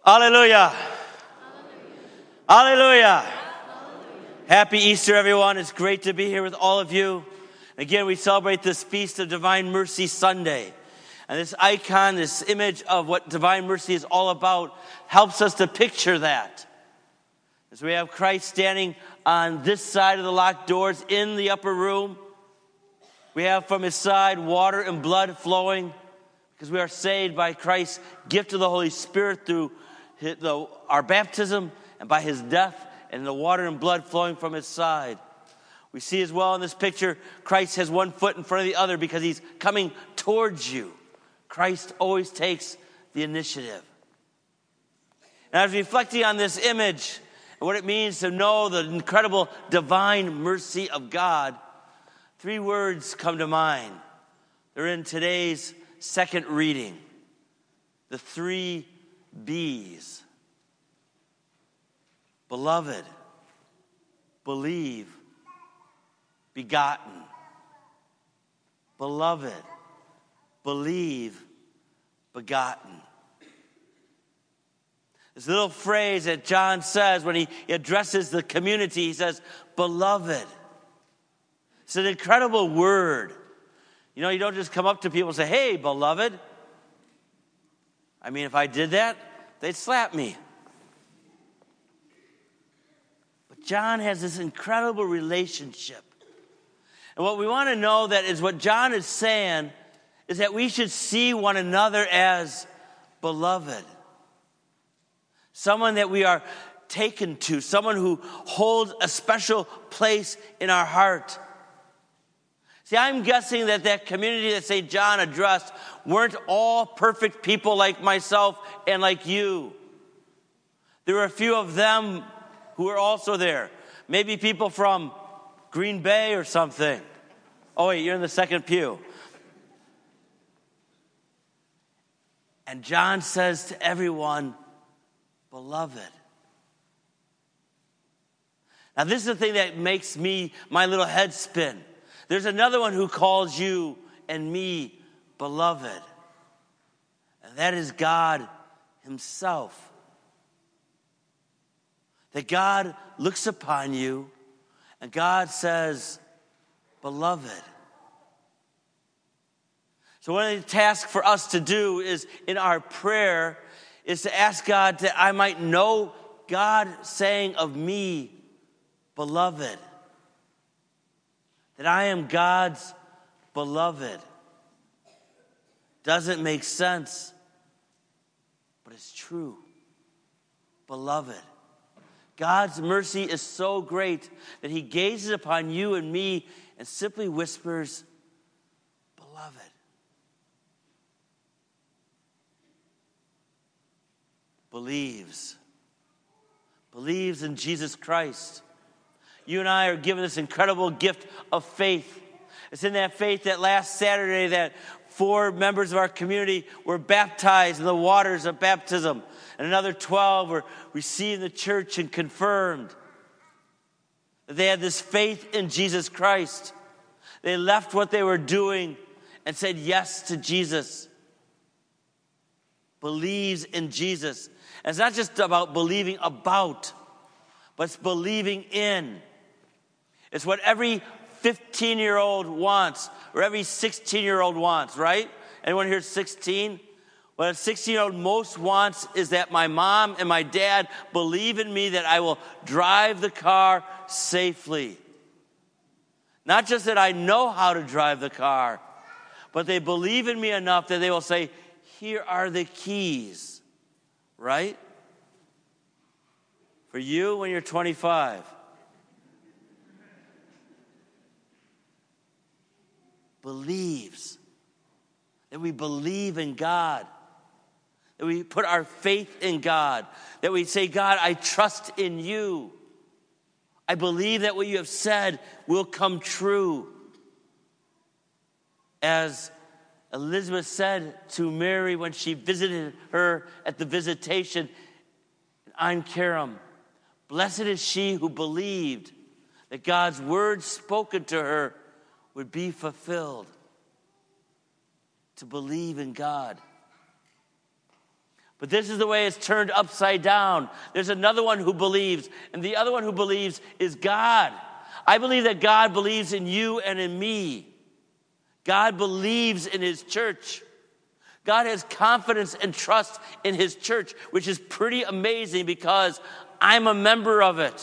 Hallelujah. Hallelujah. Happy Easter, everyone. It's great to be here with all of you. Again, we celebrate this Feast of Divine Mercy Sunday. And this icon, this image of what Divine Mercy is all about, helps us to picture that. As we have Christ standing on this side of the locked doors in the upper room, we have from his side water and blood flowing because we are saved by Christ's gift of the Holy Spirit through our baptism and by his death and the water and blood flowing from his side. We see as well in this picture, Christ has one foot in front of the other because he's coming towards you. Christ always takes the initiative. And I was reflecting on this image and what it means to know the incredible divine mercy of God. 3 words come to mind. They're in today's second reading. The 3 B's. Beloved, believe, begotten. Beloved, believe, begotten. This little phrase that John says when he addresses the community, he says, beloved. It's an incredible word. You know, you don't just come up to people and say, hey, beloved. I mean, if I did that, they'd slap me. But John has this incredible relationship. And what we want to know that is what John is saying is that we should see one another as beloved. Someone that we are taken to, someone who holds a special place in our heart. See, I'm guessing that community that St. John addressed weren't all perfect people like myself and like you. There were a few of them who were also there. Maybe people from Green Bay or something. Oh, wait, you're in the second pew. And John says to everyone, beloved. Now, this is the thing that makes my little head spin. There's another one who calls you and me beloved. And that is God himself. That God looks upon you and God says, beloved. So one of the tasks for us to do is in our prayer is to ask God that I might know God saying of me, beloved. That I am God's beloved. Doesn't make sense, but it's true. Beloved. God's mercy is so great that he gazes upon you and me and simply whispers, beloved. Believes in Jesus Christ. You and I are given this incredible gift of faith. It's in that faith that last Saturday that 4 members of our community were baptized in the waters of baptism. And another 12 were received in the church and confirmed that they had this faith in Jesus Christ. They left what they were doing and said yes to Jesus. Believes in Jesus. And it's not just about believing about, but it's believing in. It's what every 15-year-old wants, or every 16-year-old wants, right? Anyone here 16? What a 16-year-old most wants is that my mom and my dad believe in me that I will drive the car safely. Not just that I know how to drive the car, but they believe in me enough that they will say, here are the keys, right? For you when you're 25. Believes. That we believe in God. That we put our faith in God. That we say, God, I trust in you. I believe that what you have said will come true. As Elizabeth said to Mary when she visited her at the visitation in Ein Kerem, blessed is she who believed that God's word spoken to her would be fulfilled. To believe in God. But this is the way it's turned upside down. There's another one who believes, and the other one who believes is God. I believe that God believes in you and in me. God believes in his church. God has confidence and trust in his church, which is pretty amazing because I'm a member of it.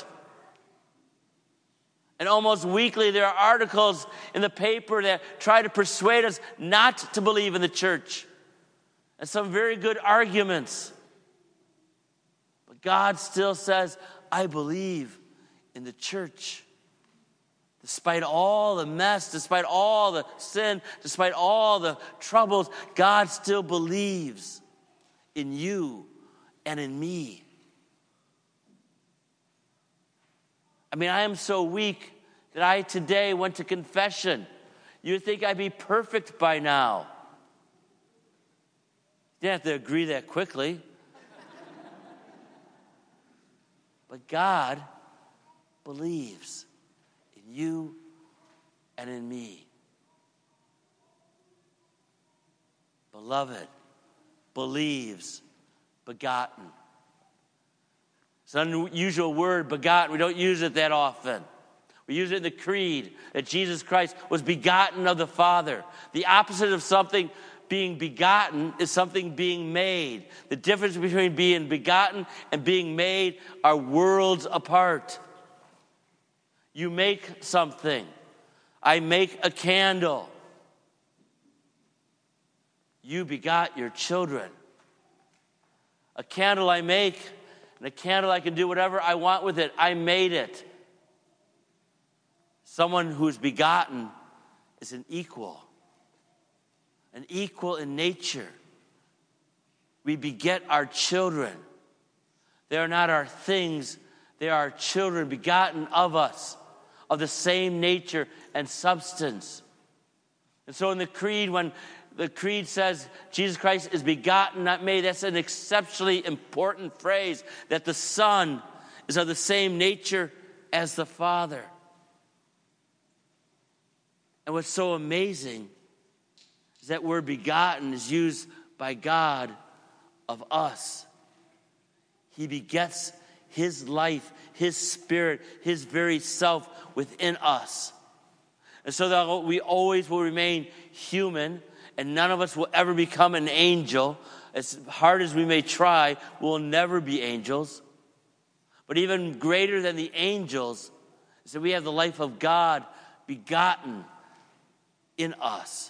And almost weekly there are articles in the paper that try to persuade us not to believe in the church. And some very good arguments. But God still says, I believe in the church. Despite all the mess, despite all the sin, despite all the troubles, God still believes in you and in me. I mean, I am so weak that I today went to confession. You'd think I'd be perfect by now. You didn't have to agree that quickly. But God believes in you and in me. Beloved, believes, begotten. It's an unusual word, begotten. We don't use it that often. We use it in the creed that Jesus Christ was begotten of the Father. The opposite of something being begotten is something being made. The difference between being begotten and being made are worlds apart. You make something. I make a candle. You begot your children. A candle I make, and a candle I can do whatever I want with it. I made it. Someone who's begotten is an equal in nature. We beget our children. They are not our things. They are our children begotten of us, of the same nature and substance. And so in the creed, when the creed says Jesus Christ is begotten, not made, that's an exceptionally important phrase, that the Son is of the same nature as the Father. And what's so amazing is that word begotten is used by God of us. He begets his life, his spirit, his very self within us. And so that we always will remain human, and none of us will ever become an angel. As hard as we may try, we'll never be angels. But even greater than the angels is that we have the life of God begotten in us.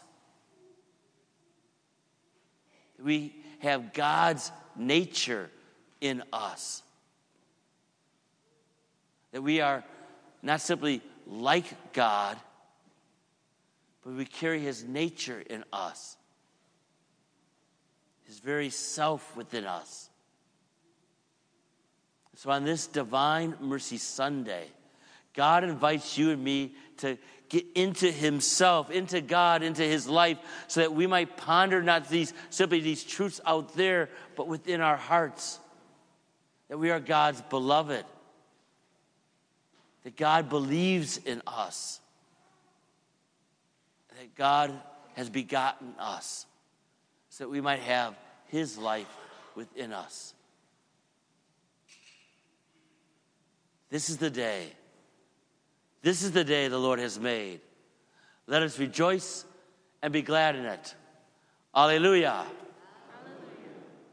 We have God's nature in us. That we are not simply like God, but we carry his nature in us. His very self within us. So on this Divine Mercy Sunday, God invites you and me to get into himself, into God, into his life, so that we might ponder not simply these truths out there, but within our hearts. That we are God's beloved. That God believes in us. That God has begotten us, so that we might have his life within us. This is the day. This is the day the Lord has made. Let us rejoice and be glad in it. Alleluia.